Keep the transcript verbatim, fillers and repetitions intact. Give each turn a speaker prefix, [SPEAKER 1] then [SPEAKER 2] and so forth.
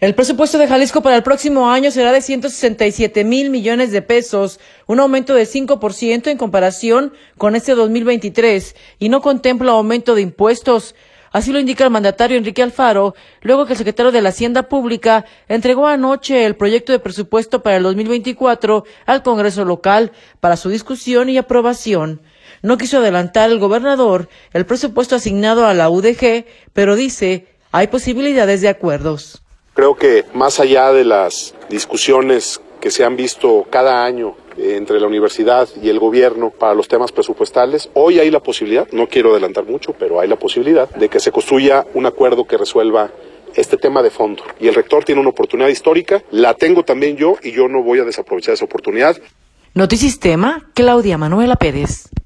[SPEAKER 1] El presupuesto de Jalisco para el próximo año será de ciento sesenta y siete mil millones de pesos, un aumento de cinco por ciento en comparación con este dos mil veintitrés, y no contempla aumento de impuestos. Así lo indica el mandatario Enrique Alfaro, luego que el secretario de la Hacienda Pública entregó anoche el proyecto de presupuesto para el dos mil veinticuatro al Congreso local para su discusión y aprobación. No quiso adelantar el gobernador el presupuesto asignado a la U D G, pero dice hay posibilidades de acuerdos.
[SPEAKER 2] Creo que más allá de las discusiones que se han visto cada año entre la universidad y el gobierno para los temas presupuestales, hoy hay la posibilidad, no quiero adelantar mucho, pero hay la posibilidad de que se construya un acuerdo que resuelva este tema de fondo. Y el rector tiene una oportunidad histórica, la tengo también yo y yo no voy a desaprovechar esa oportunidad.
[SPEAKER 1] Notisistema, Claudia Manuela Pérez.